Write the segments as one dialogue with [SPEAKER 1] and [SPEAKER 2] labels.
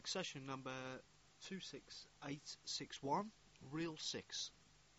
[SPEAKER 1] session number 26861, Reel 6.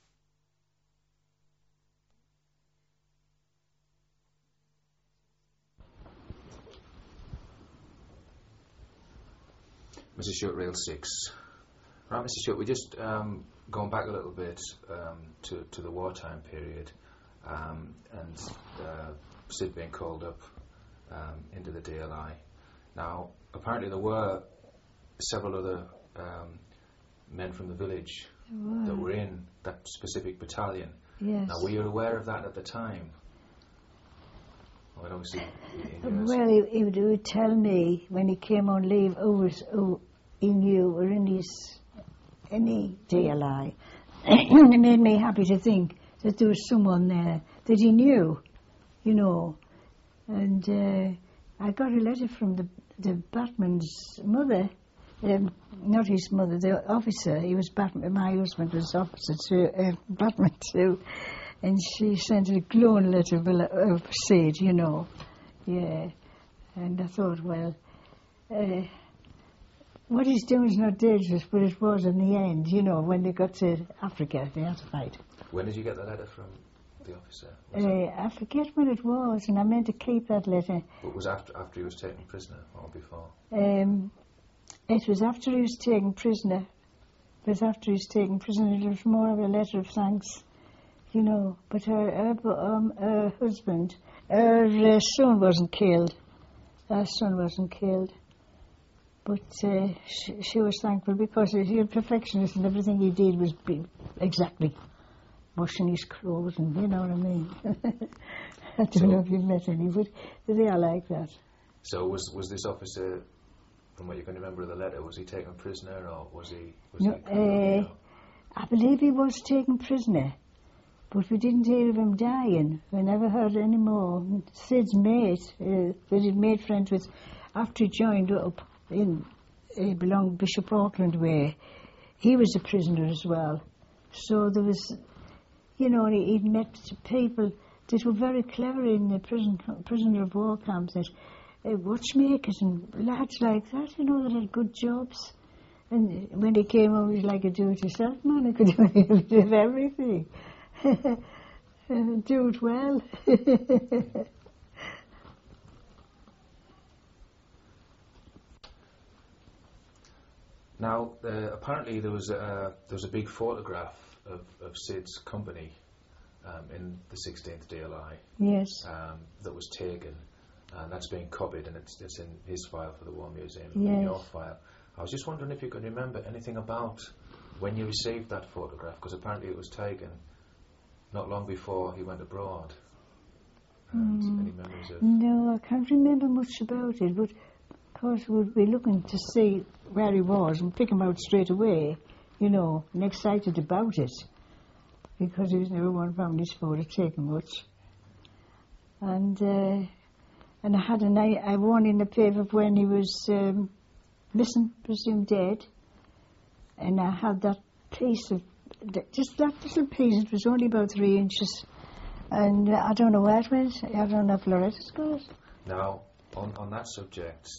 [SPEAKER 2] Mrs. Shutt, Reel 6. Right, Mr. Shutt, we're just going back a little bit to the wartime period and Sid being called up into the DLI. Now, apparently there were several other men from the village that were in that specific battalion.
[SPEAKER 3] Yes.
[SPEAKER 2] Now, were you aware of that at the time? Well, obviously,
[SPEAKER 3] he would tell me when he came on leave who he knew were in any DLI. And it made me happy to think that there was someone there that he knew, you know. And I got a letter from the Batman's mother, not his mother, the officer. He was Batman. My husband was officer too, Batman too. And she sent a glowing letter of Sid, you know. Yeah. And I thought, well, what he's doing is not dangerous, but it was in the end, you know, when they got to Africa, they had to fight.
[SPEAKER 2] When did you get the letter from the officer?
[SPEAKER 3] I forget when it was, and I meant to keep that letter.
[SPEAKER 2] It was after he was taken prisoner, or before?
[SPEAKER 3] It was after he was taken prisoner. It was after he was taken prisoner. It was more of a letter of thanks, you know. But her husband, her son wasn't killed. Her son wasn't killed. But she was thankful because he was a perfectionist and everything he did was exactly washing his clothes and you know what I mean. I don't know if you've met any, but they are like that.
[SPEAKER 2] So was this officer, from what you can remember of the letter, was he taken prisoner or was he...
[SPEAKER 3] I believe he was taken prisoner, but we didn't hear of him dying. We never heard any more. Sid's mate, that he'd made friends with, after he joined up, he belonged Bishop Auckland way. He was a prisoner as well. So there was, you know, he'd met people that were very clever in the prisoner of war camps, that watchmakers and lads like that, you know, that had good jobs. And when he came home, he was like a do-it-yourself man. He could do everything. Do it well.
[SPEAKER 2] Now, apparently there was a big photograph of Sid's company in the 16th DLI.
[SPEAKER 3] Yes.
[SPEAKER 2] That was taken, and that's being copied, and it's in his file for the War Museum,
[SPEAKER 3] yes.
[SPEAKER 2] in your file. I was just wondering if you could remember anything about when you received that photograph, because apparently it was taken not long before he went abroad. And any memories of...
[SPEAKER 3] No, I can't remember much about it, but of course we'd be looking to see where he was and pick him out straight away, you know, and excited about it, because there was never one found his photo taken much. And I had I won in the paper when he was missing, presumed dead, and I had that piece of, just that little piece, it was only about 3 inches, and I don't know where it went. I don't know if Loretta's got it.
[SPEAKER 2] Now, on that subject,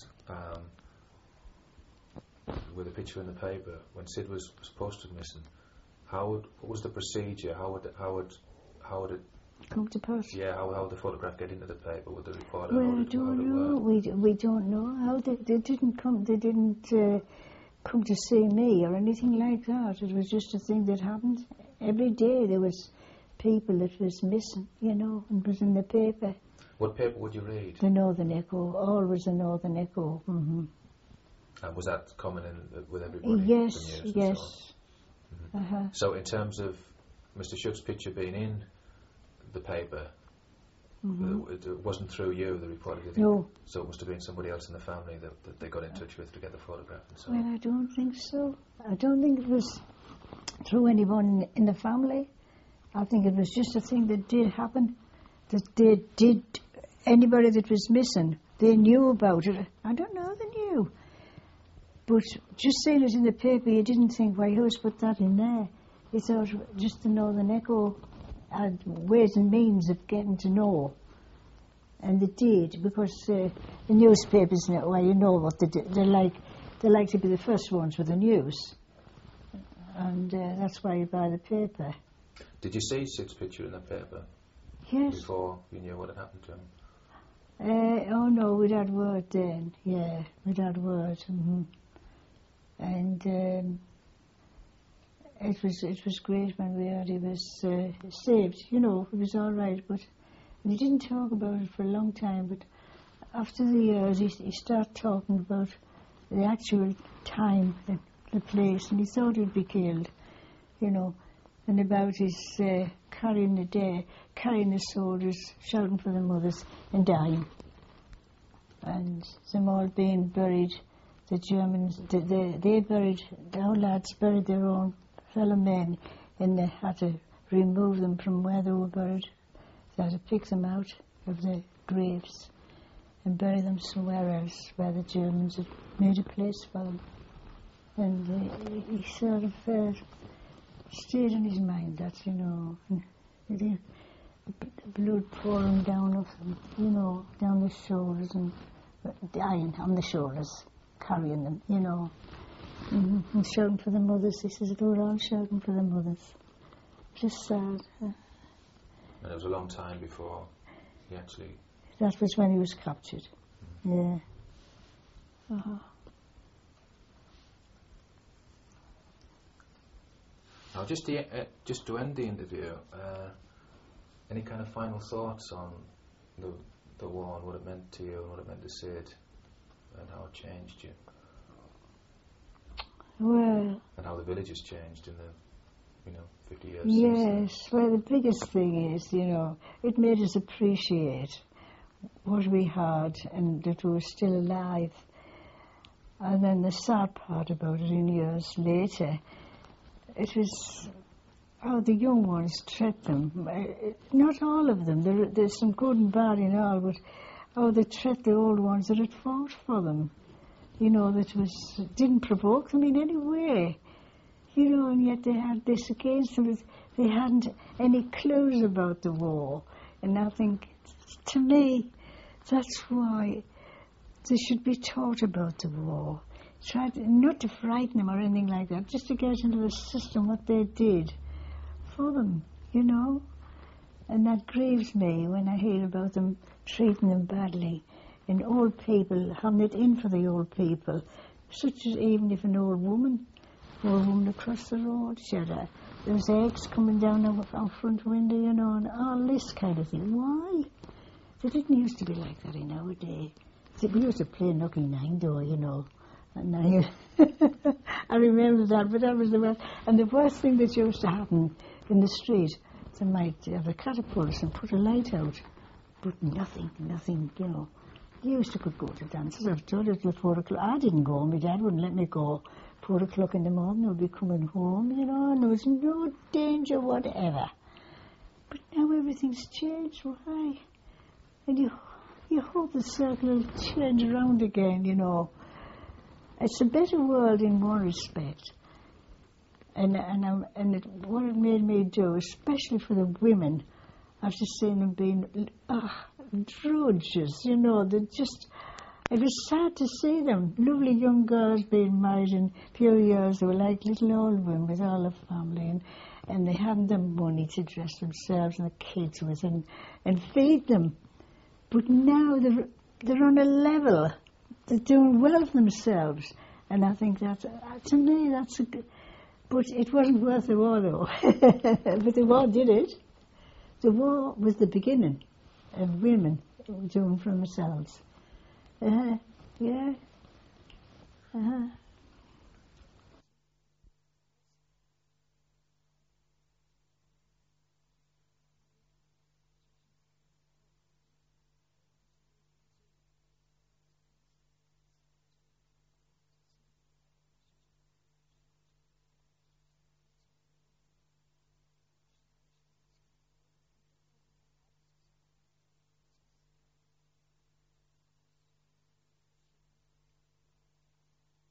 [SPEAKER 2] with a picture in the paper, when Sid was posted missing, what was the procedure? How would it
[SPEAKER 3] come to pass?
[SPEAKER 2] Yeah, how would the photograph get into the paper? Would the reporter?
[SPEAKER 3] Well, I don't know. We don't know how they didn't come. They didn't come to see me or anything like that. It was just a thing that happened every day. There was people that was missing, you know, and it was in the paper.
[SPEAKER 2] What paper would you read?
[SPEAKER 3] The Northern Echo, always the Northern Echo. Mm-hmm.
[SPEAKER 2] And was that common with everybody?
[SPEAKER 3] Yes, yes.
[SPEAKER 2] Mm-hmm. So in terms of Mr. Shutt's picture being in the paper, it wasn't through you, the reporter, did it?
[SPEAKER 3] No.
[SPEAKER 2] So it must have been somebody else in the family that they got in touch with to get the photograph and so
[SPEAKER 3] on. Well, I don't think so. I don't think it was through anyone in the family. I think it was just a thing that did happen, that they did, anybody that was missing, they knew about it. I don't know, they knew. But just seeing it in the paper, you didn't think, why, who's put that in there? You thought just the Northern Echo had ways and means of getting to know. And they did, because the newspapers, well, you know what they do. They're like they like to be the first ones with the news. And that's why you buy the paper.
[SPEAKER 2] Did you see Sid's picture in the paper
[SPEAKER 3] Yes.
[SPEAKER 2] before you knew what had happened to him?
[SPEAKER 3] Oh no, we'd had word then. Yeah, we'd had word. Mm-hmm. And it was great when we heard he was saved. You know, it was all right, but he didn't talk about it for a long time. But after the years, he started talking about the actual time, the place, and he thought he'd be killed. You know, and about his carrying the soldiers, shouting for the mothers, and dying. And them all being buried, the Germans, they buried, our lads buried their own fellow men, and they had to remove them from where they were buried. They had to pick them out of the graves and bury them somewhere else where the Germans had made a place for them. And he sort of stayed in his mind that, you know, the blood pouring down of them, you know, down the shoulders and dying on the shoulders, carrying them, you know, and shouting for the mothers. He says they were all shouting for the mothers. Just sad.
[SPEAKER 2] And it was a long time before he actually...
[SPEAKER 3] That was when he was captured. Yeah. Uh-huh.
[SPEAKER 2] Now, just to end the interview, any kind of final thoughts on the war and what it meant to you and what it meant to Sid and how it changed you?
[SPEAKER 3] Well...
[SPEAKER 2] And how the village has changed in the, 50 years
[SPEAKER 3] Yes,
[SPEAKER 2] since
[SPEAKER 3] well, the biggest thing is, you know, it made us appreciate what we had and that we were still alive. And then the sad part about it in years later, it was how the young ones treat them. Not all of them, there's some good and bad in all, but how they treat the old ones that had fought for them. You know, that didn't provoke them in any way. You know, and yet they had this against them. They hadn't any clues about the war. And I think, to me, that's why they should be taught about the war. Not to frighten them or anything like that, just to get into the system what they did for them, you know. And that grieves me when I hear about them treating them badly. And old people, having it in for the old people, such as even if an old woman across the road, there was eggs coming down our front window, you know, and all this kind of thing. Why? They didn't used to be like that in our day. We used to play Nucky Nine Door, you know. And I remember that, but that was the worst. And the worst thing that used to happen in the street, they might have a catapult and put a light out, but nothing, you know. You used to could go to dances. I've told you till 4 o'clock. I didn't go. My dad wouldn't let me go. 4 o'clock in the morning, I'd be coming home, you know, and there was no danger whatever. But now everything's changed. Why? And you hope the circle will change around again, you know. It's a better world in one respect. And what it made me do, especially for the women, after seeing them being drudges, you know, it was sad to see them, lovely young girls being married in a few years. They were like little old women with all their family, and they hadn't the money to dress themselves and the kids with and feed them. But now they're on a level, they're doing well for themselves, and I think that's, to me, that's a good, but it wasn't worth the war though. But the war did it. The war was the beginning of women doing for themselves. Yeah.